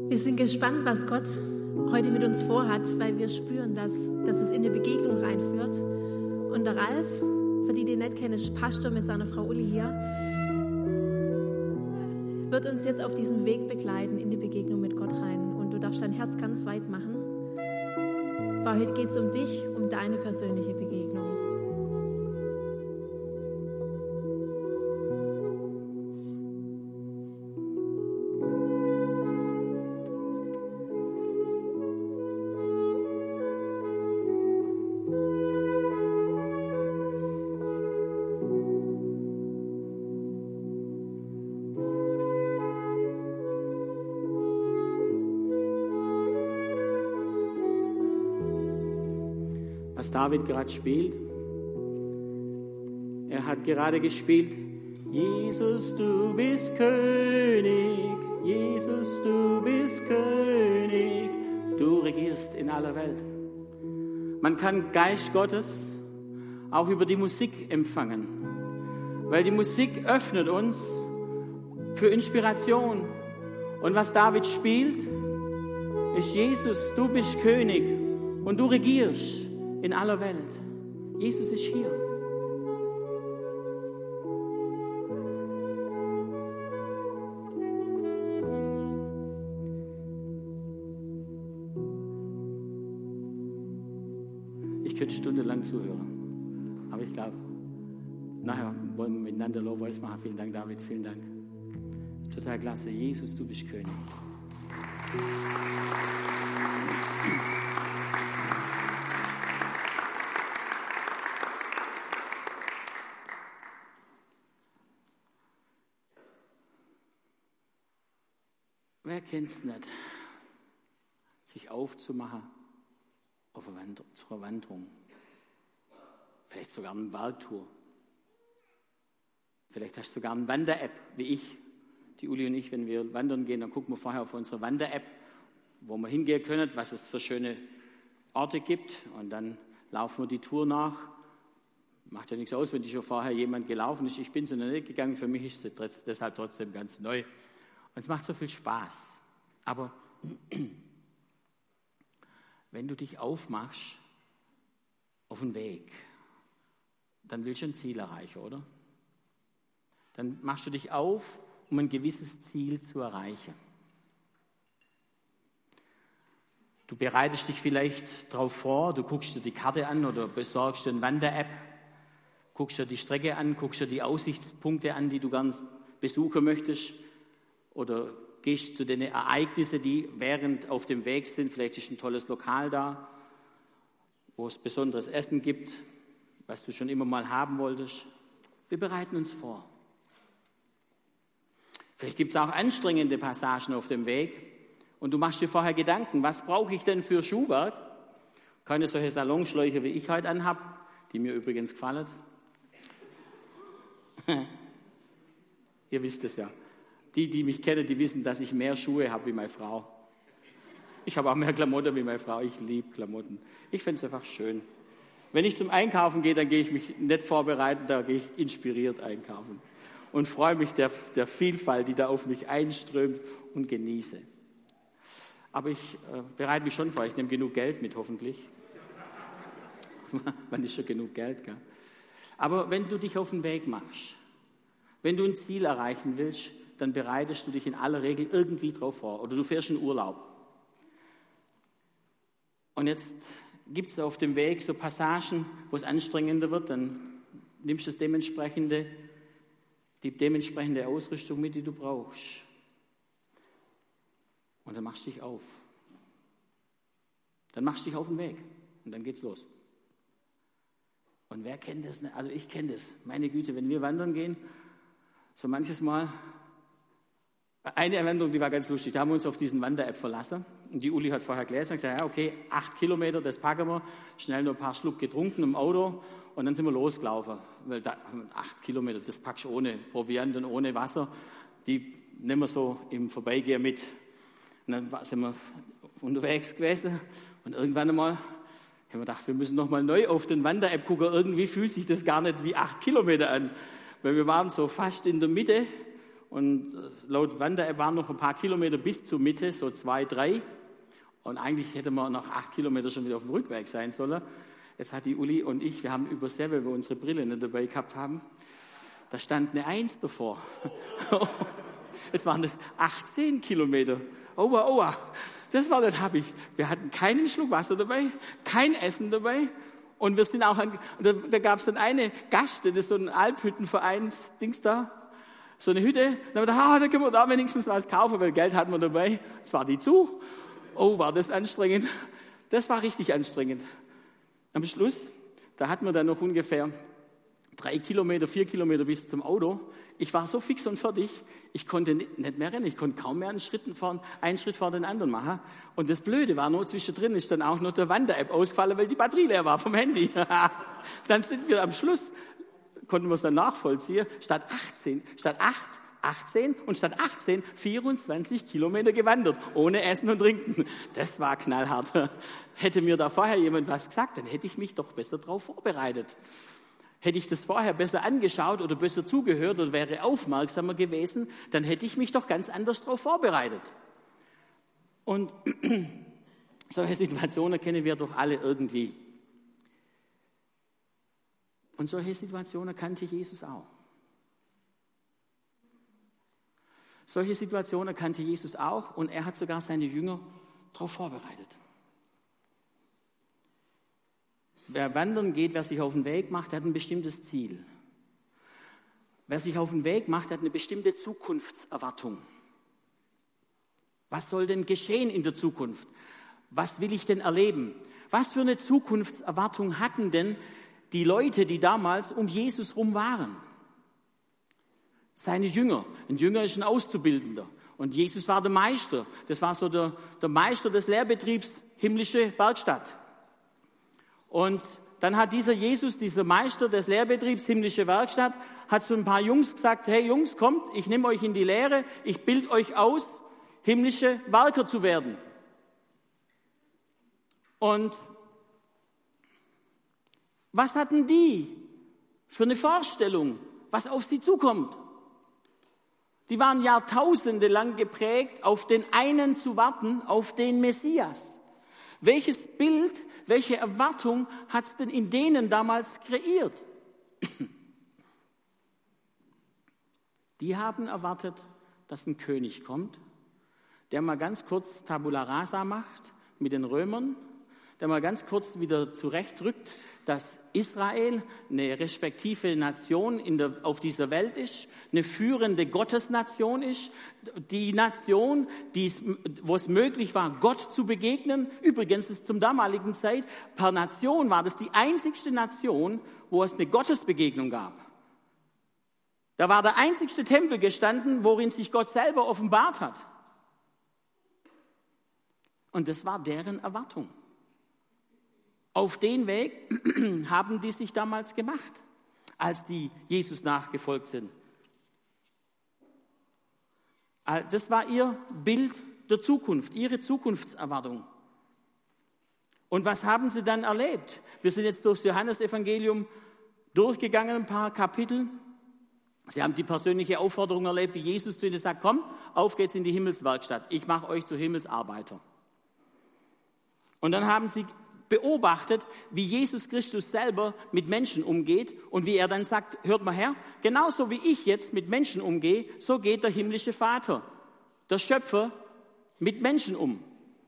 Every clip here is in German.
Wir sind gespannt, was Gott heute mit uns vorhat, weil wir spüren, dass es in eine Begegnung reinführt. Und der Ralf, für die nicht kennen, ist Pastor mit seiner Frau Uli hier, wird uns jetzt auf diesem Weg begleiten in die Begegnung mit Gott rein. Und du darfst dein Herz ganz weit machen. Weil heute geht es um dich, um deine persönliche Begegnung. Was David gerade spielt. Er hat gerade gespielt, Jesus, du bist König, Jesus, du bist König, du regierst in aller Welt. Man kann Geist Gottes auch über die Musik empfangen, weil die Musik öffnet uns für Inspiration. Und was David spielt, ist Jesus, du bist König und du regierst in aller Welt. Jesus ist hier. Ich könnte stundenlang zuhören, aber ich glaube, nachher wollen wir miteinander Low Voice machen. Vielen Dank, David, vielen Dank. Total klasse. Jesus, du bist König. Wer kennt es nicht, sich aufzumachen auf zur Wanderung? Vielleicht sogar eine Bergtour. Vielleicht hast du sogar eine Wander-App, wie ich. Die Uli und ich, wenn wir wandern gehen, dann gucken wir vorher auf unsere Wander-App, wo wir hingehen können, was es für schöne Orte gibt. Und dann laufen wir die Tour nach. Macht ja nichts aus, wenn schon vorher jemand gelaufen ist. Ich bin so noch nicht gegangen, für mich ist es deshalb trotzdem ganz neu. Und es macht so viel Spaß. Aber wenn du dich aufmachst auf den Weg, dann willst du ein Ziel erreichen, oder? Dann machst du dich auf, um ein gewisses Ziel zu erreichen. Du bereitest dich vielleicht darauf vor, du guckst dir die Karte an oder besorgst dir eine Wander-App, guckst dir die Strecke an, guckst dir die Aussichtspunkte an, die du gern besuchen möchtest. Oder gehst zu den Ereignissen, die während auf dem Weg sind. Vielleicht ist ein tolles Lokal da, wo es besonderes Essen gibt, was du schon immer mal haben wolltest. Wir bereiten uns vor. Vielleicht gibt es auch anstrengende Passagen auf dem Weg und du machst dir vorher Gedanken, was brauche ich denn für Schuhwerk? Keine solche Salonschläuche, wie ich heute anhab, die mir übrigens gefallen. Ihr wisst es ja. Die mich kennen, die wissen, dass ich mehr Schuhe habe wie meine Frau. Ich habe auch mehr Klamotten wie meine Frau. Ich liebe Klamotten. Ich finde es einfach schön. Wenn ich zum Einkaufen gehe, dann gehe ich mich nicht vorbereiten, da gehe ich inspiriert einkaufen. Und freue mich der Vielfalt, die da auf mich einströmt und genieße. Aber ich bereite mich schon vor. Ich nehme genug Geld mit, hoffentlich. Man ist schon genug Geld, gell? Aber wenn du dich auf den Weg machst, wenn du ein Ziel erreichen willst, dann bereitest du dich in aller Regel irgendwie drauf vor. Oder du fährst in Urlaub. Und jetzt gibt es auf dem Weg so Passagen, wo es anstrengender wird. Dann nimmst du die dementsprechende Ausrüstung mit, die du brauchst. Und dann machst du dich auf. Dann machst du dich auf den Weg. Und dann geht's los. Und wer kennt das? Also ich kenne das. Meine Güte, wenn wir wandern gehen, so manches Mal. Eine Wanderung, die war ganz lustig. Da haben wir uns auf diesen Wander-App verlassen. Und die Uli hat vorher gelesen und gesagt, ja, okay, 8 Kilometer, das packen wir. Schnell noch ein paar Schluck getrunken im Auto. Und dann sind wir losgelaufen. Weil 8 Kilometer, das packst du ohne Proviant und ohne Wasser. Die nehmen wir so im Vorbeigehen mit. Und dann sind wir unterwegs gewesen. Und irgendwann einmal haben wir gedacht, wir müssen noch mal neu auf den Wander-App gucken. Irgendwie fühlt sich das gar nicht wie 8 Kilometer an. Weil wir waren so fast in der Mitte. Und laut Wander-App waren noch ein paar Kilometer bis zur Mitte, so 2, 3. Und eigentlich hätte man nach 8 Kilometern schon wieder auf dem Rückweg sein sollen. Jetzt hat die Uli und ich, wir haben übersehen, weil wir unsere Brille nicht dabei gehabt haben, da stand eine 1 davor. Jetzt waren das 18 Kilometer. Aua, aua. Das war nicht happig. Wir hatten keinen Schluck Wasser dabei, kein Essen dabei. Und wir sind auch da gab es dann eine Gaststätte, so ein Alphüttenvereins-Dings da, so eine Hütte. Da haben wir gedacht, da können wir da wenigstens was kaufen, weil Geld hatten wir dabei. Jetzt war die zu. Oh, war das anstrengend. Das war richtig anstrengend. Am Schluss, da hatten wir dann noch ungefähr 3 Kilometer, 4 Kilometer bis zum Auto. Ich war so fix und fertig, ich konnte nicht mehr rennen, ich konnte kaum mehr einen Schritt vor den anderen machen. Und das Blöde war nur, zwischendrin ist dann auch noch der Wander-App ausgefallen, weil die Batterie leer war vom Handy. Dann sind wir am Schluss, konnten wir es dann nachvollziehen, statt 18 und statt 18 24 Kilometer gewandert, ohne Essen und Trinken. Das war knallhart. Hätte mir da vorher jemand was gesagt, dann hätte ich mich doch besser darauf vorbereitet. Hätte ich das vorher besser angeschaut oder besser zugehört oder wäre aufmerksamer gewesen, dann hätte ich mich doch ganz anders darauf vorbereitet. Und solche Situationen kennen wir doch alle irgendwie. Und solche Situationen kannte Jesus auch. Solche Situationen kannte Jesus auch und er hat sogar seine Jünger darauf vorbereitet. Wer wandern geht, wer sich auf den Weg macht, der hat ein bestimmtes Ziel. Wer sich auf den Weg macht, hat eine bestimmte Zukunftserwartung. Was soll denn geschehen in der Zukunft? Was will ich denn erleben? Was für eine Zukunftserwartung hatten denn die Leute, die damals um Jesus rum waren? Seine Jünger. Ein Jünger ist ein Auszubildender. Und Jesus war der Meister. Das war so der Meister des Lehrbetriebs himmlische Werkstatt. Und dann hat dieser Jesus, dieser Meister des Lehrbetriebs himmlische Werkstatt, hat zu ein paar Jungs gesagt, hey Jungs, kommt, ich nehme euch in die Lehre, ich bilde euch aus, himmlische Werker zu werden. Und was hatten die für eine Vorstellung, was auf sie zukommt? Die waren Jahrtausende lang geprägt, auf den einen zu warten, auf den Messias. Welches Bild, welche Erwartung hat es denn in denen damals kreiert? Die haben erwartet, dass ein König kommt, der mal ganz kurz Tabula Rasa macht mit den Römern, der mal ganz kurz wieder zurechtrückt, dass Israel eine respektive Nation auf dieser Welt ist, eine führende Gottesnation ist, die Nation, wo es möglich war, Gott zu begegnen. Übrigens ist zum damaligen Zeit, per Nation war das die einzigste Nation, wo es eine Gottesbegegnung gab. Da war der einzigste Tempel gestanden, worin sich Gott selber offenbart hat. Und das war deren Erwartung. Auf den Weg haben die sich damals gemacht, als die Jesus nachgefolgt sind. Das war ihr Bild der Zukunft, ihre Zukunftserwartung. Und was haben sie dann erlebt? Wir sind jetzt durchs Johannesevangelium durchgegangen, ein paar Kapitel. Sie haben die persönliche Aufforderung erlebt, wie Jesus zu ihnen sagt, komm, auf geht's in die Himmelswerkstatt, ich mache euch zu Himmelsarbeiter. Und dann haben sie beobachtet, wie Jesus Christus selber mit Menschen umgeht und wie er dann sagt, hört mal her, genauso wie ich jetzt mit Menschen umgehe, so geht der himmlische Vater, der Schöpfer, mit Menschen um.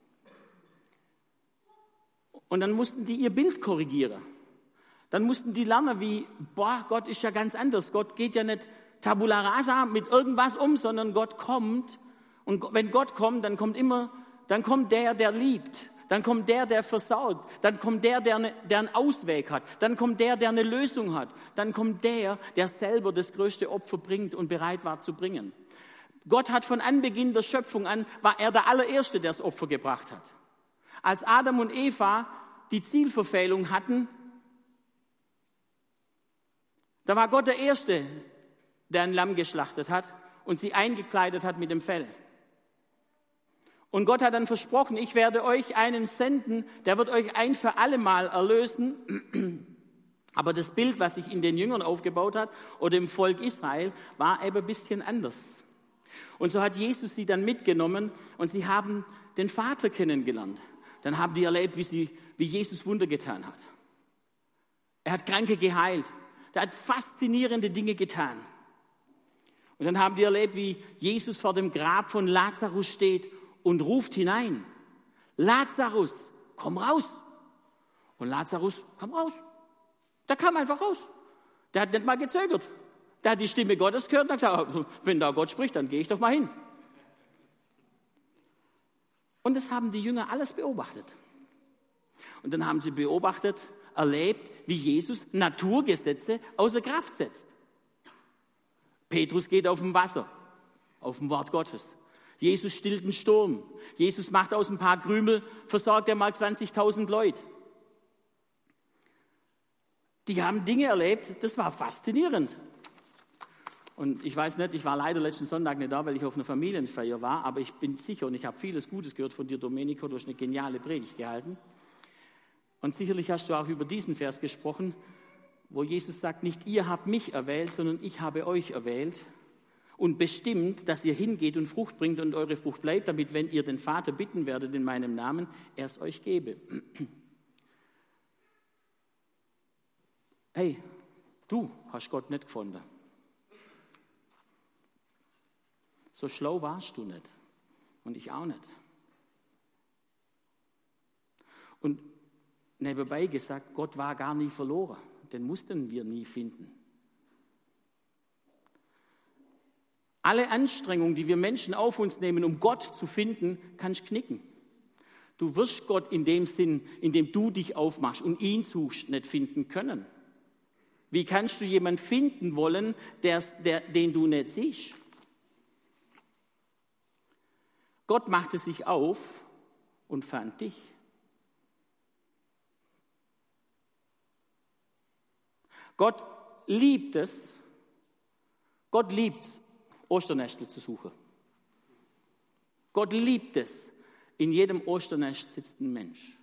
Und dann mussten die ihr Bild korrigieren. Dann mussten die lernen, wie, Gott ist ja ganz anders. Gott geht ja nicht Tabula Rasa mit irgendwas um, sondern Gott kommt. Und wenn Gott kommt, dann kommt der liebt. Dann kommt der versorgt. Dann kommt der einen Ausweg hat. Dann kommt der eine Lösung hat. Dann kommt der selber das größte Opfer bringt und bereit war zu bringen. Gott hat von Anbeginn der Schöpfung an, war er der allererste, der das Opfer gebracht hat. Als Adam und Eva die Zielverfehlung hatten, da war Gott der Erste, der ein Lamm geschlachtet hat und sie eingekleidet hat mit dem Fell. Und Gott hat dann versprochen, ich werde euch einen senden, der wird euch ein für alle Mal erlösen. Aber das Bild, was sich in den Jüngern aufgebaut hat oder im Volk Israel, war eben ein bisschen anders. Und so hat Jesus sie dann mitgenommen und sie haben den Vater kennengelernt. Dann haben die erlebt, wie Jesus Wunder getan hat. Er hat Kranke geheilt. Er hat faszinierende Dinge getan. Und dann haben die erlebt, wie Jesus vor dem Grab von Lazarus steht und ruft hinein: Lazarus, komm raus. Und Lazarus kam raus. Der kam einfach raus. Der hat nicht mal gezögert. Der hat die Stimme Gottes gehört und hat gesagt: Wenn da Gott spricht, dann gehe ich doch mal hin. Und das haben die Jünger alles beobachtet. Und dann haben sie beobachtet, erlebt, wie Jesus Naturgesetze außer Kraft setzt. Petrus geht auf dem Wasser, auf dem Wort Gottes. Jesus stillt einen Sturm. Jesus macht aus ein paar Krümel, versorgt er mal 20.000 Leute. Die haben Dinge erlebt, das war faszinierend. Und ich weiß nicht, ich war leider letzten Sonntag nicht da, weil ich auf einer Familienfeier war, aber ich bin sicher und ich habe vieles Gutes gehört von dir, Domenico, du hast eine geniale Predigt gehalten. Und sicherlich hast du auch über diesen Vers gesprochen, wo Jesus sagt, nicht ihr habt mich erwählt, sondern ich habe euch erwählt und bestimmt, dass ihr hingeht und Frucht bringt und eure Frucht bleibt, damit, wenn ihr den Vater bitten werdet in meinem Namen, er es euch gebe. Hey, du hast Gott nicht gefunden. So schlau warst du nicht. Und ich auch nicht. Und nebenbei gesagt, Gott war gar nie verloren. Den mussten wir nie finden. Alle Anstrengungen, die wir Menschen auf uns nehmen, um Gott zu finden, kannst du knicken. Du wirst Gott in dem Sinn, in dem du dich aufmachst und ihn suchst, nicht finden können. Wie kannst du jemanden finden wollen, den du nicht siehst? Gott machte sich auf und fand dich. Gott liebt es, Osternester zu suchen. Gott liebt es, in jedem Osternest sitzt ein Mensch.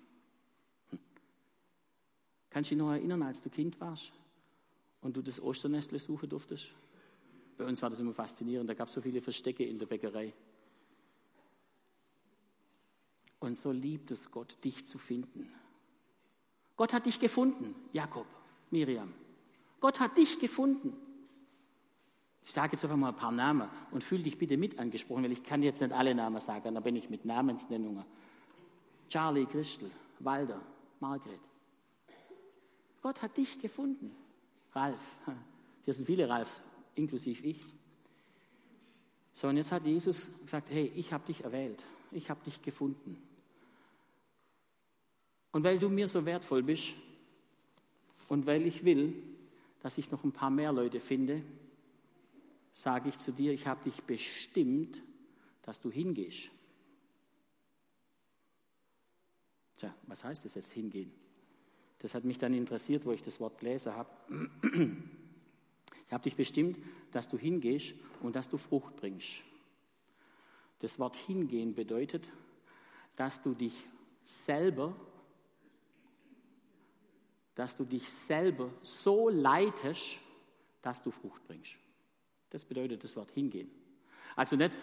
Kannst du dich noch erinnern, als du Kind warst und du das Osternestle suchen durftest? Bei uns war das immer faszinierend, da gab es so viele Verstecke in der Bäckerei. Und so liebt es Gott, dich zu finden. Gott hat dich gefunden, Jakob, Miriam. Gott hat dich gefunden. Ich sage jetzt einfach mal ein paar Namen und fühl dich bitte mit angesprochen, weil ich kann jetzt nicht alle Namen sagen, da bin ich mit Namensnennungen. Charlie, Christel, Walter, Margret. Gott hat dich gefunden. Ralf, hier sind viele Ralfs, inklusive ich. So, und jetzt hat Jesus gesagt, hey, ich habe dich erwählt, ich habe dich gefunden. Und weil du mir so wertvoll bist und weil ich will, dass ich noch ein paar mehr Leute finde, sage ich zu dir, ich habe dich bestimmt, dass du hingehst. Tja, was heißt das jetzt, hingehen? Das hat mich dann interessiert, wo ich das Wort gelesen habe. Ich habe dich bestimmt, dass du hingehst und dass du Frucht bringst. Das Wort hingehen bedeutet, dass du dich selber so leitest, dass du Frucht bringst. Das bedeutet das Wort hingehen. Also nicht,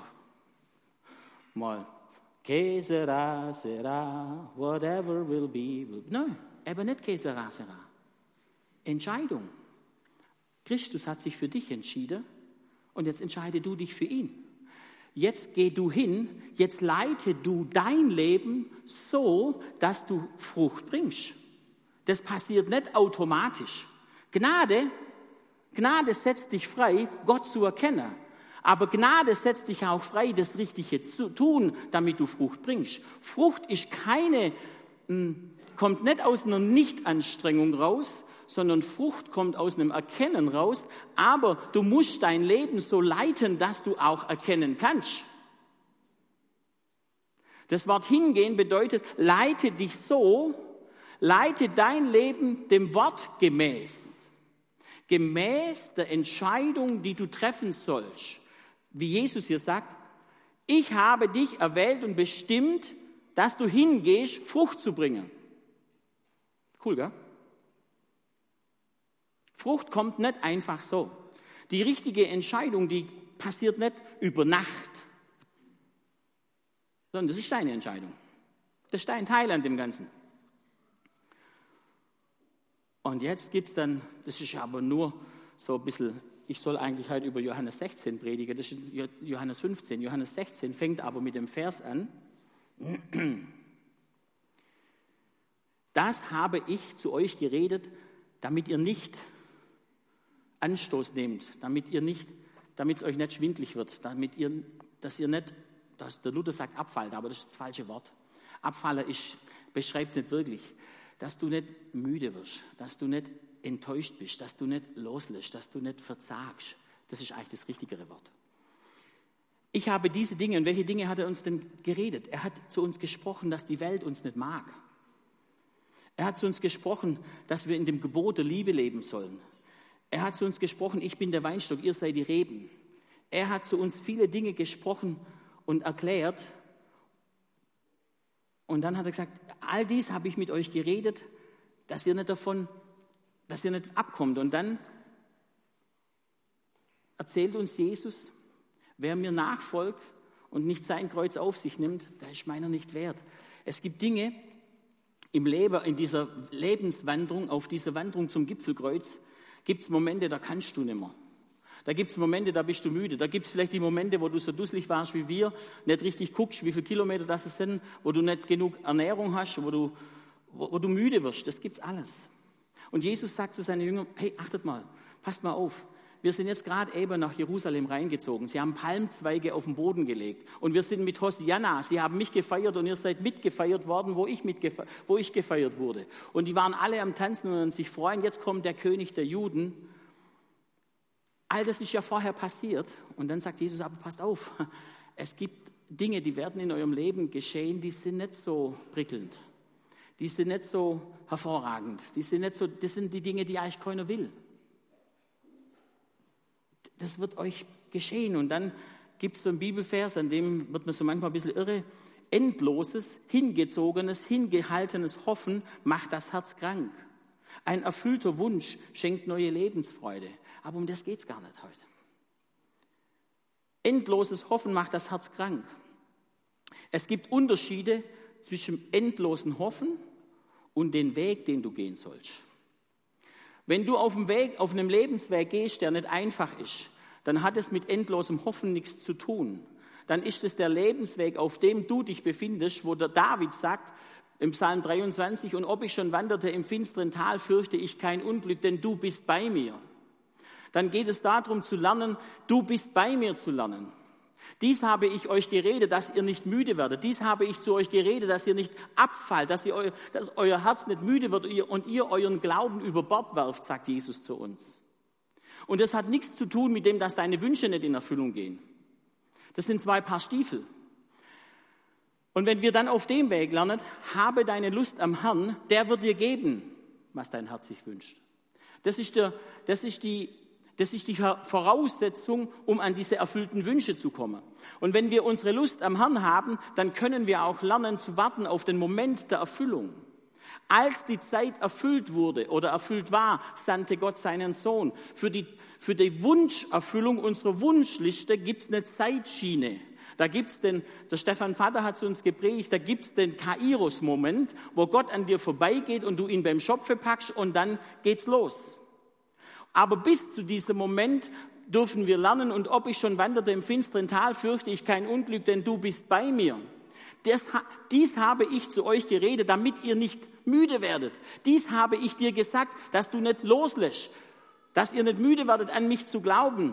mal, que sera, sera, whatever will be, will be. Nein, aber nicht que sera, sera. Entscheidung. Christus hat sich für dich entschieden und jetzt entscheide du dich für ihn. Jetzt geh du hin, jetzt leite du dein Leben so, dass du Frucht bringst. Das passiert nicht automatisch. Gnade setzt dich frei, Gott zu erkennen. Aber Gnade setzt dich auch frei, das Richtige zu tun, damit du Frucht bringst. Frucht ist kommt nicht aus einer Nichtanstrengung raus, sondern Frucht kommt aus einem Erkennen raus. Aber du musst dein Leben so leiten, dass du auch erkennen kannst. Das Wort hingehen bedeutet, leite dich so, leite dein Leben dem Wort gemäß. Gemäß der Entscheidung, die du treffen sollst. Wie Jesus hier sagt, ich habe dich erwählt und bestimmt, dass du hingehst, Frucht zu bringen. Cool, gell? Frucht kommt nicht einfach so. Die richtige Entscheidung, die passiert nicht über Nacht, sondern das ist deine Entscheidung. Das ist dein Teil an dem Ganzen. Und jetzt gibt es dann, das ist aber nur so ein bisschen, ich soll eigentlich heute über Johannes 16 predigen, das ist Johannes 15. Johannes 16 fängt aber mit dem Vers an. Das habe ich zu euch geredet, damit ihr nicht Anstoß nehmt, damit es euch nicht schwindlig wird, dass ihr nicht, dass der Luther sagt abfallt, aber das ist das falsche Wort. Abfallen beschreibt es nicht wirklich, dass du nicht müde wirst, dass du nicht enttäuscht bist, dass du nicht loslässt, dass du nicht verzagst. Das ist eigentlich das richtigere Wort. Ich habe diese Dinge, und welche Dinge hat er uns denn geredet? Er hat zu uns gesprochen, dass die Welt uns nicht mag. Er hat zu uns gesprochen, dass wir in dem Gebot der Liebe leben sollen. Er hat zu uns gesprochen, ich bin der Weinstock, ihr seid die Reben. Er hat zu uns viele Dinge gesprochen und erklärt. Und dann hat er gesagt, all dies habe ich mit euch geredet, dass ihr nicht abkommt. Und dann erzählt uns Jesus, wer mir nachfolgt und nicht sein Kreuz auf sich nimmt, der ist meiner nicht wert. Es gibt Dinge im Leben, in dieser Lebenswanderung, auf dieser Wanderung zum Gipfelkreuz, gibt es Momente, da kannst du nicht mehr. Da gibt es Momente, da bist du müde. Da gibt es vielleicht die Momente, wo du so dusselig warst wie wir, nicht richtig guckst, wie viele Kilometer das sind, wo du nicht genug Ernährung hast, wo du müde wirst. Das gibt's alles. Und Jesus sagt zu seinen Jüngern, hey, achtet mal, passt mal auf. Wir sind jetzt gerade eben nach Jerusalem reingezogen. Sie haben Palmzweige auf den Boden gelegt. Und wir sind mit Hosianna. Sie haben mich gefeiert und ihr seid mitgefeiert worden, wo ich gefeiert wurde. Und die waren alle am Tanzen und sich freuen. Jetzt kommt der König der Juden. All das ist ja vorher passiert. Und dann sagt Jesus, aber passt auf. Es gibt Dinge, die werden in eurem Leben geschehen, die sind nicht so prickelnd. Die sind nicht so hervorragend. Das sind die Dinge, die eigentlich keiner will. Das wird euch geschehen. Und dann gibt es so einen Bibelvers, an dem wird man so manchmal ein bisschen irre. Endloses, hingezogenes, hingehaltenes Hoffen macht das Herz krank. Ein erfüllter Wunsch schenkt neue Lebensfreude. Aber um das geht es gar nicht heute. Endloses Hoffen macht das Herz krank. Es gibt Unterschiede zwischen endlosen Hoffen und dem Weg, den du gehen sollst. Wenn du auf einem Lebensweg gehst, der nicht einfach ist, dann hat es mit endlosem Hoffen nichts zu tun. Dann ist es der Lebensweg, auf dem du dich befindest, wo der David sagt, im Psalm 23, und ob ich schon wanderte im finsteren Tal, fürchte ich kein Unglück, denn du bist bei mir. Dann geht es darum zu lernen, du bist bei mir zu lernen. Dies habe ich euch geredet, dass ihr nicht müde werdet. Dies habe ich zu euch geredet, dass ihr nicht abfallt, dass euer Herz nicht müde wird und ihr euren Glauben über Bord werft, sagt Jesus zu uns. Und das hat nichts zu tun mit dem, dass deine Wünsche nicht in Erfüllung gehen. Das sind 2 Paar Stiefel. Und wenn wir dann auf dem Weg lernen, habe deine Lust am Herrn, der wird dir geben, was dein Herz sich wünscht. Das ist die Voraussetzung, um an diese erfüllten Wünsche zu kommen. Und wenn wir unsere Lust am Herrn haben, dann können wir auch lernen zu warten auf den Moment der Erfüllung. Als die Zeit erfüllt wurde oder erfüllt war, sandte Gott seinen Sohn. Für die Wunscherfüllung unserer Wunschliste gibt es eine Zeitschiene. Da gibt's der Stefan Vater hat zu uns gepredigt, da gibt's den Kairos-Moment, wo Gott an dir vorbeigeht und du ihn beim Schopfe packst und dann geht's los. Aber bis zu diesem Moment dürfen wir lernen, und ob ich schon wanderte im finsteren Tal, fürchte ich kein Unglück, denn du bist bei mir. Dies habe ich zu euch geredet, damit ihr nicht müde werdet. Dies habe ich dir gesagt, dass du nicht loslässt, dass ihr nicht müde werdet, an mich zu glauben.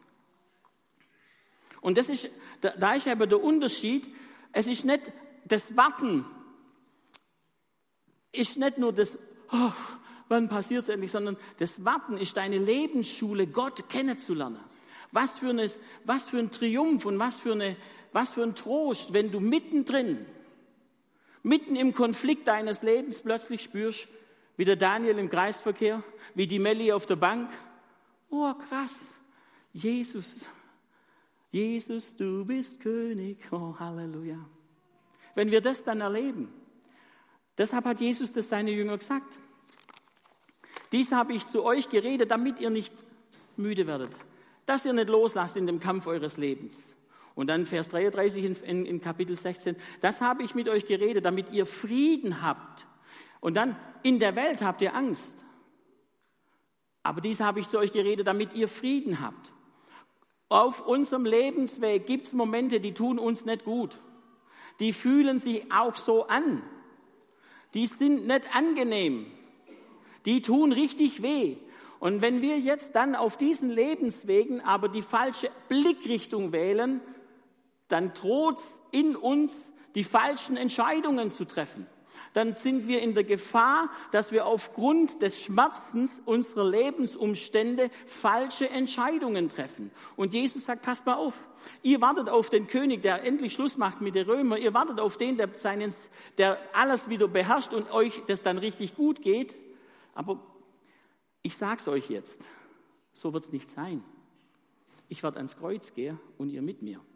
Und da ist aber der Unterschied, es ist nicht das Warten, ist nicht nur das, wann passiert es endlich, sondern das Warten ist deine Lebensschule, Gott kennenzulernen. Was für ein Triumph und was für ein Trost, wenn du mitten im Konflikt deines Lebens plötzlich spürst, wie der Daniel im Kreisverkehr, wie die Melli auf der Bank. Oh, krass, Jesus, du bist König, oh Halleluja. Wenn wir das dann erleben, deshalb hat Jesus das seine Jünger gesagt. Dies habe ich zu euch geredet, damit ihr nicht müde werdet. dass ihr nicht loslasst in dem Kampf eures Lebens. Und dann Vers 33 in Kapitel 16, das habe ich mit euch geredet, damit ihr Frieden habt. Und dann, in der Welt habt ihr Angst. Aber dies habe ich zu euch geredet, damit ihr Frieden habt. Auf unserem Lebensweg gibt es Momente, die tun uns nicht gut. Die fühlen sich auch so an. Die sind nicht angenehm. Die tun richtig weh. Und wenn wir jetzt dann auf diesen Lebenswegen aber die falsche Blickrichtung wählen, dann droht in uns, die falschen Entscheidungen zu treffen. Dann sind wir in der Gefahr, dass wir aufgrund des Schmerzens unserer Lebensumstände falsche Entscheidungen treffen. Und Jesus sagt, passt mal auf, ihr wartet auf den König, der endlich Schluss macht mit den Römern, ihr wartet auf den, der alles wieder beherrscht und euch das dann richtig gut geht. Aber ich sag's euch jetzt, so wird's nicht sein. Ich werde ans Kreuz gehen und ihr mit mir.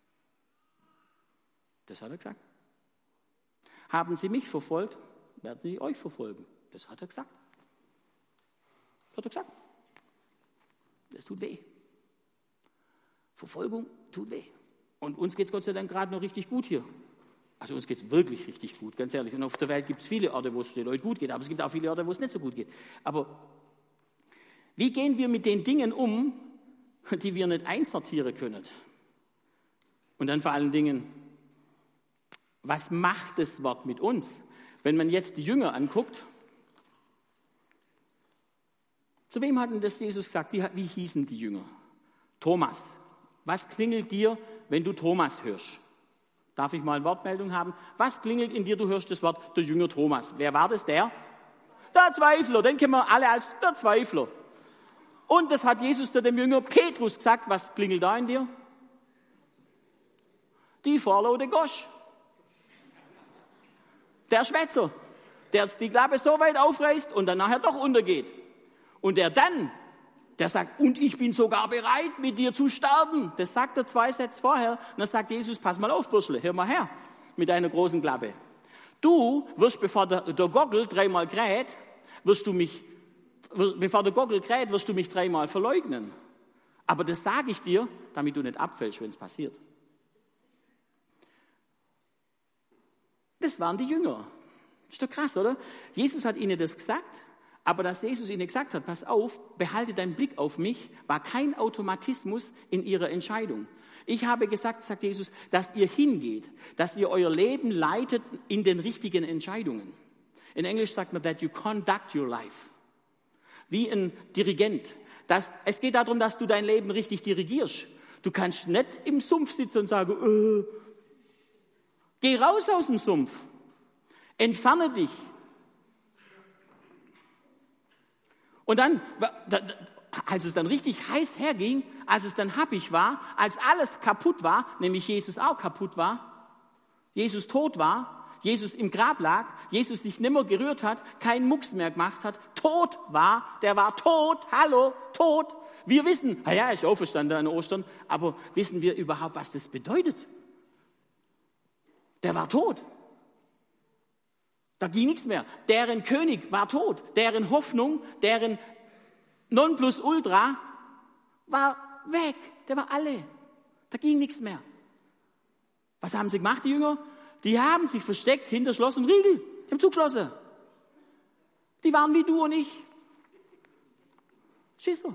Das hat er gesagt. Haben sie mich verfolgt, werden sie euch verfolgen. Das hat er gesagt. Das hat er gesagt. Das tut weh. Verfolgung tut weh. Und uns geht's Gott sei Dank gerade noch richtig gut hier. Also uns geht's wirklich richtig gut, ganz ehrlich. Und auf der Welt gibt's viele Orte, wo es den Leuten gut geht. Aber es gibt auch viele Orte, wo es nicht so gut geht. Aber wie gehen wir mit den Dingen um, die wir nicht einsortieren können? Und dann vor allen Dingen, was macht das Wort mit uns? Wenn man jetzt die Jünger anguckt, zu wem hat denn das Jesus gesagt? Wie hießen die Jünger? Thomas. Was klingelt dir, wenn du Thomas hörst? Darf ich mal eine Wortmeldung haben? Was klingelt in dir, du hörst das Wort, der Jünger Thomas? Wer war das, der? Der Zweifler, den kennen wir alle als der Zweifler. Und das hat Jesus zu dem Jünger Petrus gesagt. Was klingelt da in dir? Die vorlaute Gosch. Der Schwätzer, der die Klappe so weit aufreißt und dann nachher doch untergeht. Und der sagt, und ich bin sogar bereit, mit dir zu sterben. Das sagt er 2 Sätze vorher. Und dann sagt Jesus, pass mal auf, Burschle, hör mal her mit deiner großen Klappe. Du wirst, bevor der Gockel 3-mal kräht, wirst du mich 3-mal verleugnen. Aber das sage ich dir, damit du nicht abfällst, wenn es passiert. Das waren die Jünger. Ist doch krass, oder? Jesus hat ihnen das gesagt, aber dass Jesus ihnen gesagt hat, pass auf, behalte deinen Blick auf mich, war kein Automatismus in ihrer Entscheidung. Ich habe gesagt, sagt Jesus, dass ihr hingeht, dass ihr euer Leben leitet in den richtigen Entscheidungen. In Englisch sagt man, that you conduct your life. Wie ein Dirigent. Es geht darum, dass du dein Leben richtig dirigierst. Du kannst nicht im Sumpf sitzen und sagen, geh raus aus dem Sumpf. Entferne dich. Und dann, als es dann richtig heiß herging, als es dann happig war, als alles kaputt war, nämlich Jesus auch kaputt war, Jesus tot war, Jesus im Grab lag, Jesus sich nimmer gerührt hat, keinen Mucks mehr gemacht hat, tot war, der war tot, hallo, tot. Wir wissen, er ist auferstanden an Ostern, aber wissen wir überhaupt, was das bedeutet? Der war tot. Da ging nichts mehr. Deren König war tot. Deren Hoffnung, deren Nonplusultra war weg. Der war alle. Da ging nichts mehr. Was haben sie gemacht, die Jünger? Die haben sich versteckt hinter Schloss und Riegel. Die haben zugeschlossen. Die waren wie du und ich. Schisser.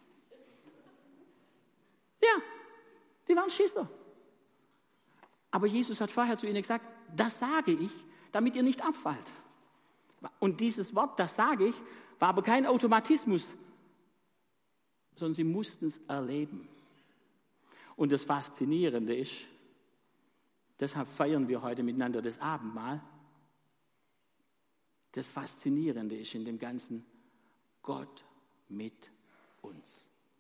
Ja, die waren Schisser. Aber Jesus hat vorher zu ihnen gesagt, das sage ich, damit ihr nicht abfallt. Und dieses Wort, das sage ich, war aber kein Automatismus, sondern sie mussten es erleben. Und das Faszinierende ist, deshalb feiern wir heute miteinander das Abendmahl, das Faszinierende ist in dem Ganzen, Gott mit uns.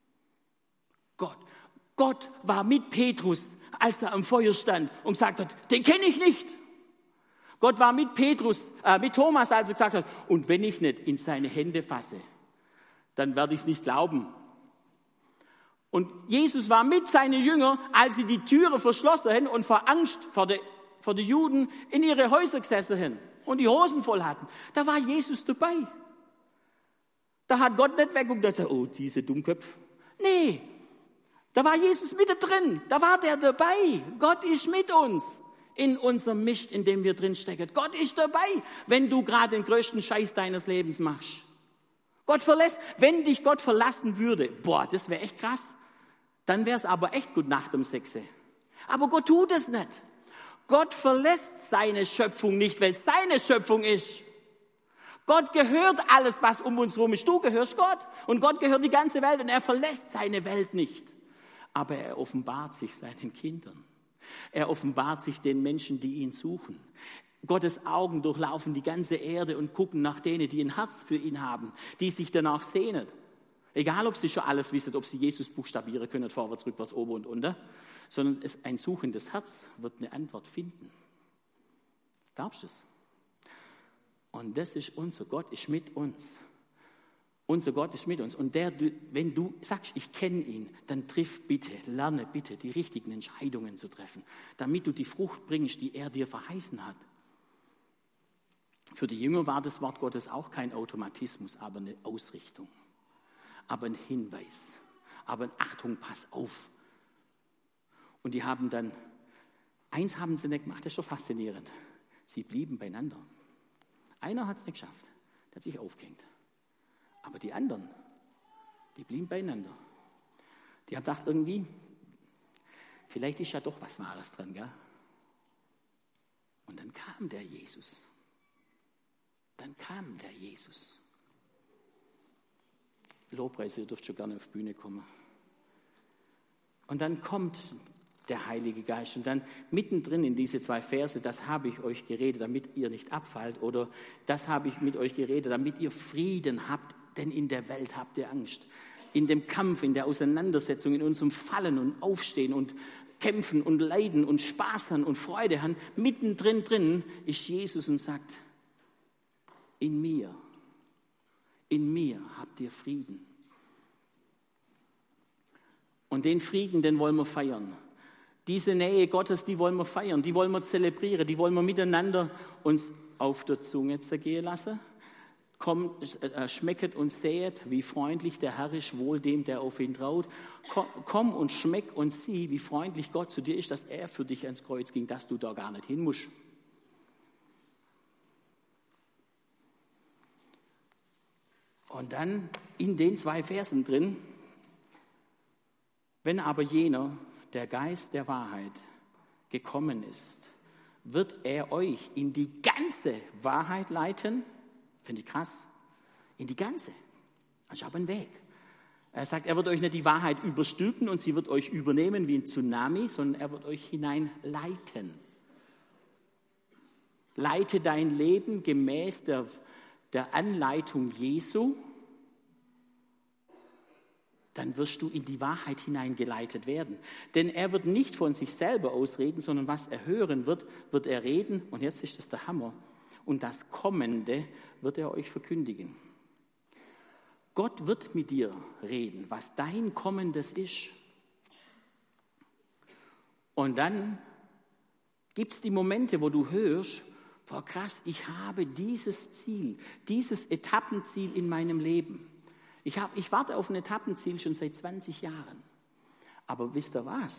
Gott war mit Petrus, als er am Feuer stand und gesagt hat, den kenne ich nicht. Gott war mit Thomas, als er gesagt hat, und wenn ich nicht in seine Hände fasse, dann werde ich es nicht glauben. Und Jesus war mit seinen Jüngern, als sie die Türe verschlossen haben und vor Angst vor den Juden in ihre Häuser gesessen haben und die Hosen voll hatten. Da war Jesus dabei. Da hat Gott nicht weggeguckt und gesagt, oh, diese Dummköpfe. Nee, Da war Jesus mittendrin, da war der dabei. Gott ist mit uns in unserem Mist, in dem wir drinstecken. Gott ist dabei, wenn du gerade den größten Scheiß deines Lebens machst. Wenn dich Gott verlassen würde, das wäre echt krass. Dann wäre es aber echt gut Nacht um 6. Aber Gott tut es nicht. Gott verlässt seine Schöpfung nicht, weil es seine Schöpfung ist. Gott gehört alles, was um uns herum ist. Du gehörst Gott und Gott gehört die ganze Welt und er verlässt seine Welt nicht. Aber er offenbart sich seinen Kindern. Er offenbart sich den Menschen, die ihn suchen. Gottes Augen durchlaufen die ganze Erde und gucken nach denen, die ein Herz für ihn haben, die sich danach sehnen. Egal, ob sie schon alles wissen, ob sie Jesus buchstabieren können, vorwärts, rückwärts, oben und unter, sondern ein suchendes Herz wird eine Antwort finden. Glaubst du es? Und das ist unser Gott, ist mit uns. Unser Gott ist mit uns. Und wenn du sagst, ich kenne ihn, dann lerne bitte, die richtigen Entscheidungen zu treffen, damit du die Frucht bringst, die er dir verheißen hat. Für die Jünger war das Wort Gottes auch kein Automatismus, aber eine Ausrichtung, aber ein Hinweis, aber ein Achtung, pass auf. Und die haben dann, eins haben sie nicht gemacht, das ist doch faszinierend, sie blieben beieinander. Einer hat es nicht geschafft, der hat sich aufgehängt. Aber die anderen, die blieben beieinander. Die haben gedacht irgendwie, vielleicht ist ja doch was Wahres dran, gell? Und dann kam der Jesus. Lobpreis, ihr dürft schon gerne auf die Bühne kommen. Und dann kommt der Heilige Geist. Und dann mittendrin in diese 2 Verse, das habe ich euch geredet, damit ihr nicht abfallt. Oder das habe ich mit euch geredet, damit ihr Frieden habt, denn in der Welt habt ihr Angst. In dem Kampf, in der Auseinandersetzung, in unserem Fallen und Aufstehen und Kämpfen und Leiden und Spaß haben und Freude haben, mittendrin drin ist Jesus und sagt, in mir habt ihr Frieden. Und den Frieden, den wollen wir feiern. Diese Nähe Gottes, die wollen wir feiern, die wollen wir zelebrieren, die wollen wir miteinander uns auf der Zunge zergehen lassen. Schmecket und sehet, wie freundlich der Herr ist, wohl dem, der auf ihn traut. Komm und schmeck und sieh, wie freundlich Gott zu dir ist, dass er für dich ans Kreuz ging, dass du da gar nicht hin musst. Und dann in den 2 Versen drin, wenn aber jener, der Geist der Wahrheit, gekommen ist, wird er euch in die ganze Wahrheit leiten. Finde ich krass. In die ganze. Das ist aber ein Weg. Er sagt, er wird euch nicht die Wahrheit überstülpen und sie wird euch übernehmen wie ein Tsunami, sondern er wird euch hineinleiten. Leite dein Leben gemäß der Anleitung Jesu, dann wirst du in die Wahrheit hineingeleitet werden. Denn er wird nicht von sich selber ausreden, sondern was er hören wird, wird er reden. Und jetzt ist das der Hammer. Und das Kommende wird er euch verkündigen. Gott wird mit dir reden, was dein Kommendes ist. Und dann gibt es die Momente, wo du hörst, boah krass, ich habe dieses Ziel, dieses Etappenziel in meinem Leben. Ich warte auf ein Etappenziel schon seit 20 Jahren. Aber wisst ihr was?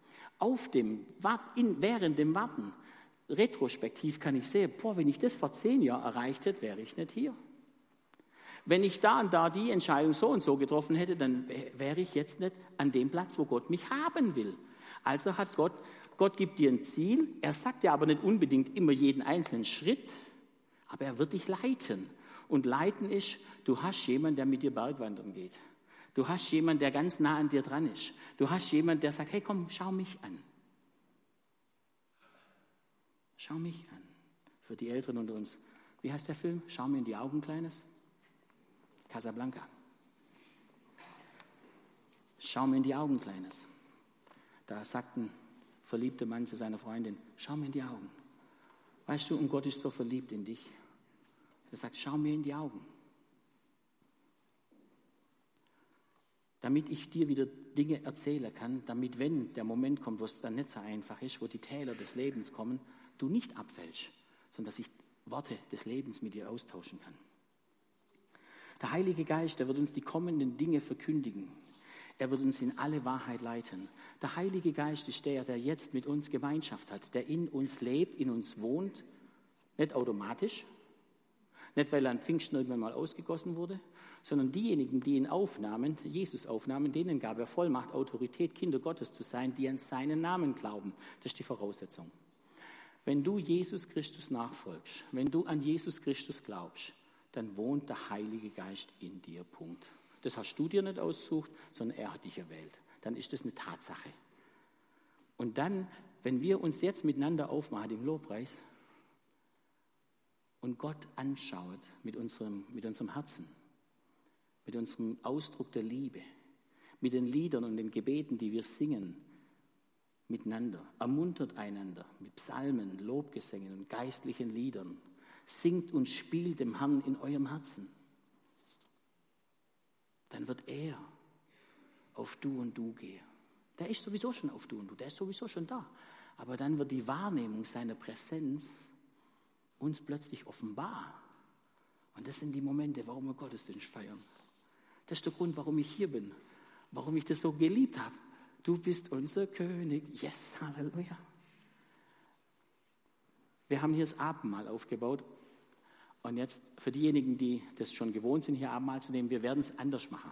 Während dem Warten, retrospektiv kann ich sehen, wenn ich das vor 10 Jahren erreicht hätte, wäre ich nicht hier. Wenn ich da und da die Entscheidung so und so getroffen hätte, dann wäre ich jetzt nicht an dem Platz, wo Gott mich haben will. Also hat Gott gibt dir ein Ziel, er sagt dir aber nicht unbedingt immer jeden einzelnen Schritt, aber er wird dich leiten. Und leiten ist, du hast jemanden, der mit dir Bergwandern geht. Du hast jemanden, der ganz nah an dir dran ist. Du hast jemanden, der sagt, hey komm, schau mich an. Schau mich an. Für die Älteren unter uns. Wie heißt der Film? Schau mir in die Augen, Kleines. Casablanca. Schau mir in die Augen, Kleines. Da sagt ein verliebter Mann zu seiner Freundin, schau mir in die Augen. Weißt du, und Gott ist so verliebt in dich. Er sagt, schau mir in die Augen. Damit ich dir wieder Dinge erzählen kann, damit, wenn der Moment kommt, wo es dann nicht so einfach ist, wo die Täler des Lebens kommen, du nicht abfällst, sondern dass ich Worte des Lebens mit dir austauschen kann. Der Heilige Geist, der wird uns die kommenden Dinge verkündigen. Er wird uns in alle Wahrheit leiten. Der Heilige Geist ist der jetzt mit uns Gemeinschaft hat, der in uns lebt, in uns wohnt, nicht automatisch, nicht weil er an Pfingsten irgendwann mal ausgegossen wurde, sondern diejenigen, die ihn aufnahmen, Jesus aufnahmen, denen gab er Vollmacht, Autorität, Kinder Gottes zu sein, die an seinen Namen glauben. Das ist die Voraussetzung. Wenn du Jesus Christus nachfolgst, wenn du an Jesus Christus glaubst, dann wohnt der Heilige Geist in dir, Punkt. Das hast du dir nicht ausgesucht, sondern er hat dich erwählt. Dann ist das eine Tatsache. Und dann, wenn wir uns jetzt miteinander aufmachen im Lobpreis und Gott anschaut mit unserem Herzen, mit unserem Ausdruck der Liebe, mit den Liedern und den Gebeten, die wir singen, miteinander, ermuntert einander mit Psalmen, Lobgesängen und geistlichen Liedern, singt und spielt dem Herrn in eurem Herzen, dann wird er auf Du und Du gehen. Der ist sowieso schon auf Du und Du, der ist sowieso schon da. Aber dann wird die Wahrnehmung seiner Präsenz uns plötzlich offenbar. Und das sind die Momente, warum wir Gottesdienst feiern. Das ist der Grund, warum ich hier bin, warum ich das so geliebt habe. Du bist unser König. Yes, Halleluja. Wir haben hier das Abendmahl aufgebaut. Und jetzt für diejenigen, die das schon gewohnt sind, hier Abendmahl zu nehmen, wir werden es anders machen.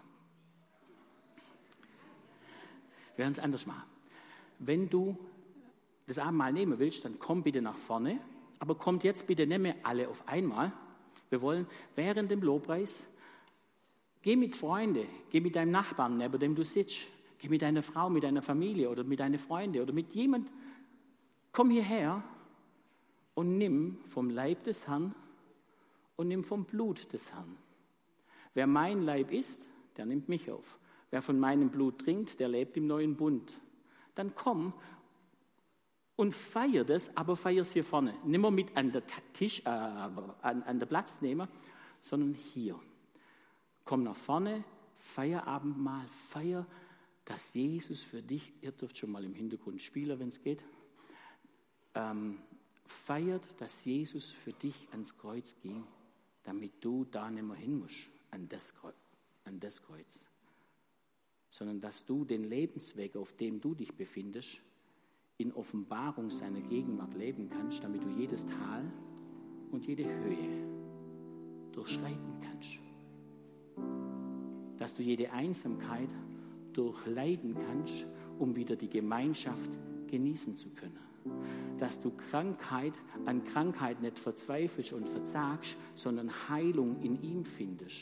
Wenn du das Abendmahl nehmen willst, dann komm bitte nach vorne. Aber kommt jetzt bitte nicht mehr alle auf einmal. Wir wollen während dem Lobpreis, geh mit Freunden, geh mit deinem Nachbarn, neben dem du sitzt. Geh mit deiner Frau, mit deiner Familie oder mit deinen Freunden oder mit jemand. Komm hierher und nimm vom Leib des Herrn und nimm vom Blut des Herrn. Wer mein Leib ist, der nimmt mich auf. Wer von meinem Blut trinkt, der lebt im neuen Bund. Dann komm und feier das, aber feier es hier vorne. Nicht mehr mit an der Tisch, an der Platz nehmen, sondern hier. Komm nach vorne, feier Abendmahl, feier, dass Jesus für dich, ihr dürft schon mal im Hintergrund spielen, wenn es geht, feiert, dass Jesus für dich ans Kreuz ging, damit du da nicht mehr hin musst, an das Kreuz. Sondern dass du den Lebensweg, auf dem du dich befindest, in Offenbarung seiner Gegenwart leben kannst, damit du jedes Tal und jede Höhe durchschreiten kannst. Dass du jede Einsamkeit durchleiden kannst, um wieder die Gemeinschaft genießen zu können. Dass du an Krankheit nicht verzweifelst und versagst, sondern Heilung in ihm findest.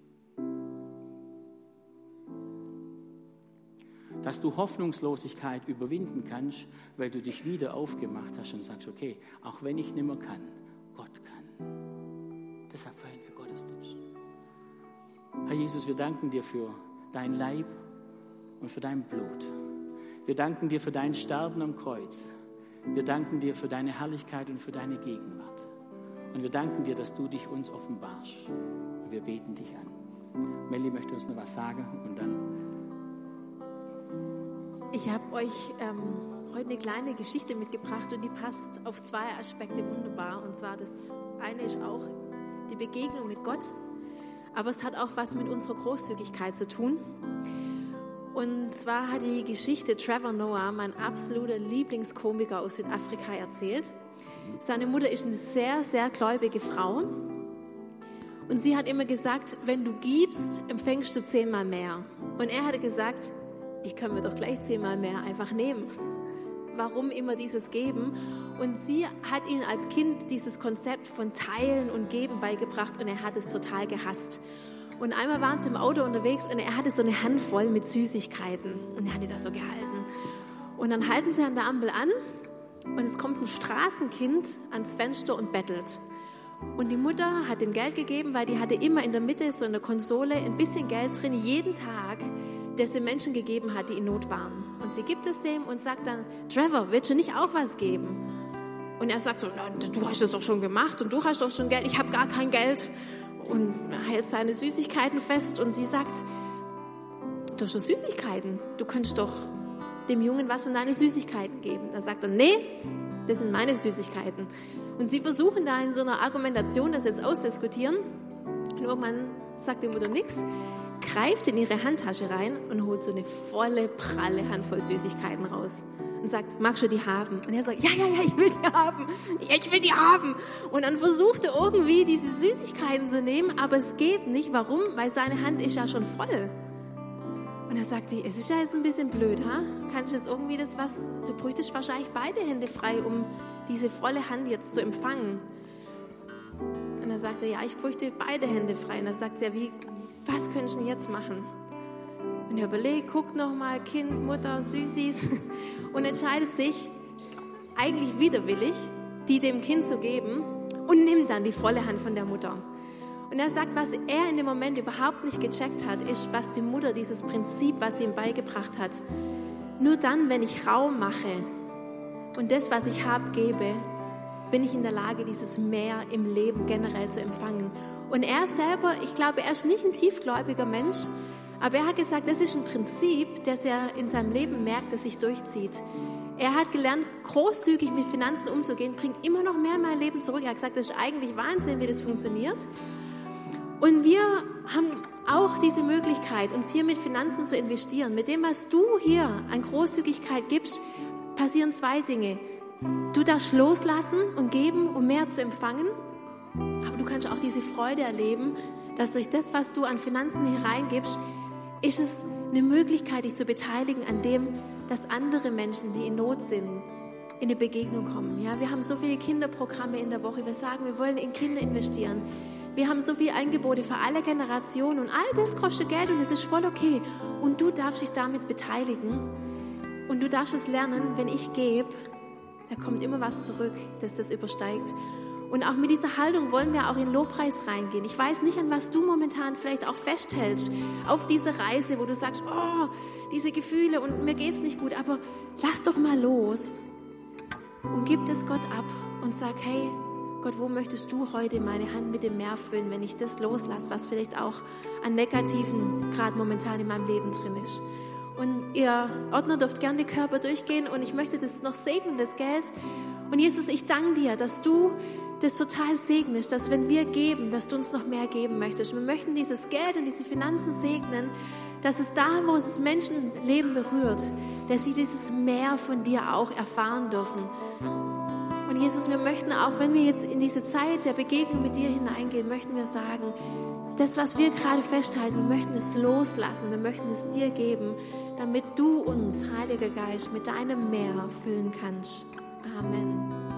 Dass du Hoffnungslosigkeit überwinden kannst, weil du dich wieder aufgemacht hast und sagst, okay, auch wenn ich nicht mehr kann, Gott kann. Deshalb feiern wir Gottesdienst. Herr Jesus, wir danken dir für dein Leib und für dein Blut. Wir danken dir für dein Sterben am Kreuz. Wir danken dir für deine Herrlichkeit und für deine Gegenwart. Und wir danken dir, dass du dich uns offenbarst. Und wir beten dich an. Melli möchte uns noch was sagen und dann... Ich habe euch heute eine kleine Geschichte mitgebracht und die passt auf zwei Aspekte wunderbar. Und zwar das eine ist auch die Begegnung mit Gott, aber es hat auch was mit unserer Großzügigkeit zu tun. Und zwar hat die Geschichte Trevor Noah, mein absoluter Lieblingskomiker aus Südafrika, erzählt. Seine Mutter ist eine sehr, sehr gläubige Frau. Und sie hat immer gesagt, wenn du gibst, empfängst du 10-mal mehr. Und er hatte gesagt, ich kann mir doch gleich 10-mal mehr einfach nehmen. Warum immer dieses Geben? Und sie hat ihm als Kind dieses Konzept von Teilen und Geben beigebracht und er hat es total gehasst. Und einmal waren sie im Auto unterwegs und er hatte so eine Handvoll mit Süßigkeiten und er hatte das so gehalten. Und dann halten sie an der Ampel an und es kommt ein Straßenkind ans Fenster und bettelt. Und die Mutter hat ihm Geld gegeben, weil die hatte immer in der Mitte so eine Konsole ein bisschen Geld drin, jeden Tag, das sie Menschen gegeben hat, die in Not waren. Und sie gibt es dem und sagt dann, Trevor, willst du nicht auch was geben? Und er sagt so, du hast das doch schon gemacht und du hast doch schon Geld, ich habe gar kein Geld. Und er hält seine Süßigkeiten fest und sie sagt, du hast doch Süßigkeiten, du könntest doch dem Jungen was von deinen Süßigkeiten geben. Da sagt er, nee, das sind meine Süßigkeiten. Und sie versuchen da in so einer Argumentation das jetzt ausdiskutieren und irgendwann sagt die Mutter nichts. greift in ihre Handtasche rein und holt so eine volle, pralle Handvoll Süßigkeiten raus und sagt, magst du die haben? Und er sagt, ja, ich will die haben. Ja, ich will die haben. Und dann versucht er irgendwie diese Süßigkeiten zu nehmen, aber es geht nicht. Warum? Weil seine Hand ist ja schon voll. Und er sagt, es ist ja jetzt ein bisschen blöd, ha? Kannst du jetzt irgendwie du bräuchtest wahrscheinlich beide Hände frei, um diese volle Hand jetzt zu empfangen. Und dann sagt er, ja, ich bräuchte beide Hände frei. Und dann sagt er, was könnte ich denn jetzt machen? Und er überlegt, guckt nochmal, Kind, Mutter, Süßis und entscheidet sich, eigentlich widerwillig, die dem Kind zu geben und nimmt dann die volle Hand von der Mutter. Und er sagt, was er in dem Moment überhaupt nicht gecheckt hat, ist, was die Mutter, dieses Prinzip, was sie ihm beigebracht hat, nur dann, wenn ich Raum mache und das, was ich habe, gebe, bin ich in der Lage, dieses Mehr im Leben generell zu empfangen. Und er selber, ich glaube, er ist nicht ein tiefgläubiger Mensch, aber er hat gesagt, das ist ein Prinzip, das er in seinem Leben merkt, das sich durchzieht. Er hat gelernt, großzügig mit Finanzen umzugehen, bringt immer noch mehr in mein Leben zurück. Er hat gesagt, das ist eigentlich Wahnsinn, wie das funktioniert. Und wir haben auch diese Möglichkeit, uns hier mit Finanzen zu investieren. Mit dem, was du hier an Großzügigkeit gibst, passieren zwei Dinge. Du darfst loslassen und geben, um mehr zu empfangen. Aber du kannst auch diese Freude erleben, dass durch das, was du an Finanzen hier reingibst, ist es eine Möglichkeit, dich zu beteiligen an dem, dass andere Menschen, die in Not sind, in eine Begegnung kommen. Ja, wir haben so viele Kinderprogramme in der Woche. Wir sagen, wir wollen in Kinder investieren. Wir haben so viele Angebote für alle Generationen und all das kostet Geld und es ist voll okay. Und du darfst dich damit beteiligen und du darfst es lernen, wenn ich gebe, da kommt immer was zurück, das übersteigt. Und auch mit dieser Haltung wollen wir auch in Lobpreis reingehen. Ich weiß nicht, an was du momentan vielleicht auch festhältst auf dieser Reise, wo du sagst, oh, diese Gefühle und mir geht's nicht gut, aber lass doch mal los und gib das Gott ab und sag, hey, Gott, wo möchtest du heute meine Hand mit dem Meer füllen, wenn ich das loslasse, was vielleicht auch an Negativen gerade momentan in meinem Leben drin ist. Und ihr Ordner dürft gerne die Körper durchgehen und ich möchte das noch segnen, das Geld. Und Jesus, ich danke dir, dass du das total segnest, dass wenn wir geben, dass du uns noch mehr geben möchtest. Wir möchten dieses Geld und diese Finanzen segnen, dass es da, wo es das Menschenleben berührt, dass sie dieses Meer von dir auch erfahren dürfen. Und Jesus, wir möchten auch, wenn wir jetzt in diese Zeit der Begegnung mit dir hineingehen, möchten wir sagen, das, was wir gerade festhalten, wir möchten es loslassen, wir möchten es dir geben, damit du uns, Heiliger Geist, mit deinem Meer füllen kannst. Amen.